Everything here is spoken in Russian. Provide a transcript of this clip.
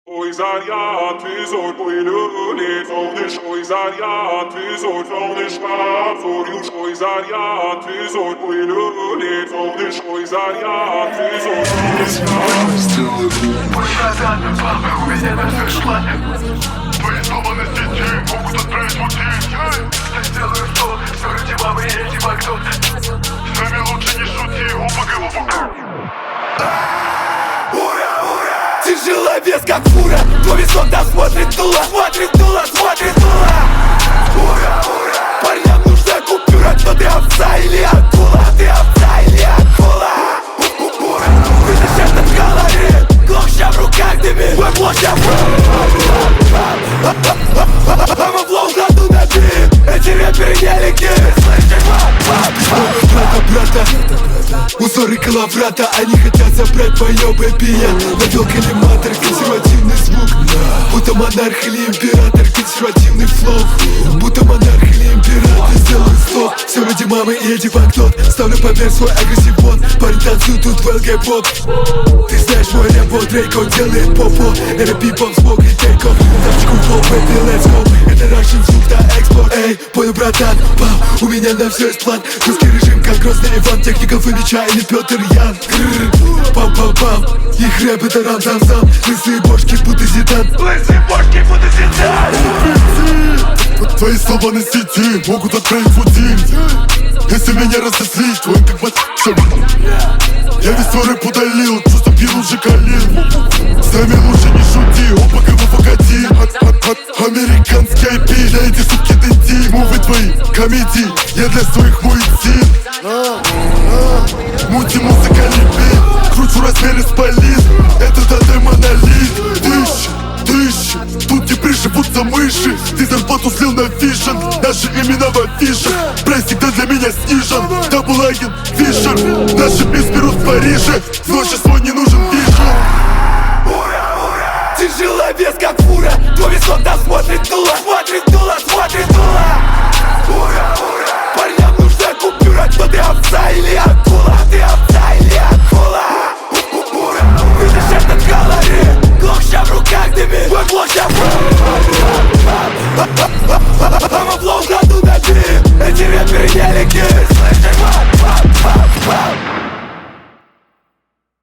Ой, заря, ты зорь пылюли, солнышко, ой, заря, ты зорь, солнышко, зорюшка, ой, заря, ты зорь пылюли, солнышко, ой, заря, ты зорь, солнышко. У меня на всех планах. Твои сломанные сети могут отправить мутить. Я сделаю то, что ради мамы и эти бактон. С нами лучше не шути, оба голову. Тяжелая вес как фура, твой весок там смотрит дуло, смотрит дуло, смотрит дуло. Ура, ура! Парням нужна купюра, кто ты, овца или акула? Ты овца или акула? Ура! Вытащи этот колорит, глок в руках дымит, твой блок I'ma flow году на бит, эти рэперы не легкие. Брата, узоры коловрата, они хотят забрать мое бэби. Навел коллиматор, консервативный звук, будто монарх или император, консервативный флоу, будто монарх или император. Сделаю слов, все ради мамы и эти бактот. Ставлю поверх свой агрессив-бот, парень танцует тут в ЛГ-поп. Ты знаешь мой рэп, Дрейк, он делает попо. Это пип-поп, смог и тейк-офф. Тапочку в лоб, baby, let's go. Это Russian звук на экспорт. Эй, понял, братан, пау, у меня на все есть план. Русский режим, как грозный Иван, техников и меча или Петр Ян. Пам-пам-пам, их рэп это рам-зам-зам. Лысые бошки, будто Зидан. Лысые бошки, будто Зидан. Твои слова на сети могут отправить в один. Если меня разозлишь, твой как я весь свой рэп удалил, чувство пил уже калил. С нами лучше не шути, оба голову один. Американский IP, для эти суки дойти. Мувы твои, комедии, я для своих муэтин. Мути музыкальный бит, кручу размеры спалит. Это ДД монолит. Тыщ, тут не приживутся мыши. Ты зарплату слил на фишен, наши имена в афишах. Прайс всегда для меня снижен. Даблайген, Фишер, наши бис берут в Париже. В ночи свой не нужен вижу. Ура, ура! Тяжелая вес как фура, твой весок там смотрит дуло, смотрит дуло, смотрит дуло. Ура, ура! Парням нужна купюра, кто ты, овца или акула? Ты овца или акула? Ура! Вытащи этот колорит, глок в руках дымит, твой блок I'ma flow году на бит, эти рэперы не легкие.